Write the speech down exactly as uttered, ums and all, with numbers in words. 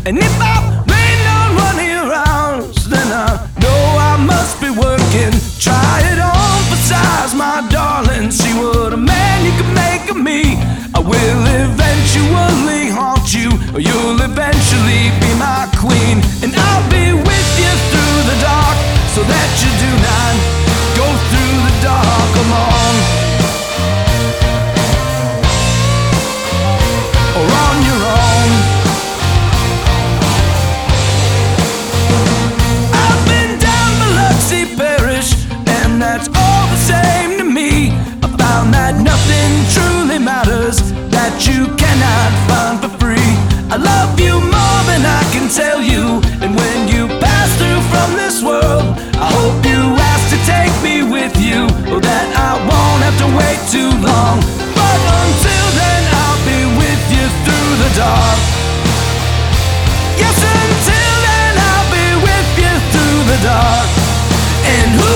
And if I rain on one of your arms, then I know I must be working. Try it on for size, my darling. See what a man you can make of me. I will eventually haunt you, or you'll eventually be my queen. And I'll be with you through the dark, so that you do not go through the dark alone, or on your own. I've been down Biloxi Parish, and that's all the same to me. I found that nothing truly matters that you cannot find for free. I love you more than I can tell you, and when you pass through from this world, I hope you ask to take me with you, or that I won't have to wait too long. But until then, I'll be with you through the dark. Yes, until then, I'll be with you through the dark. And who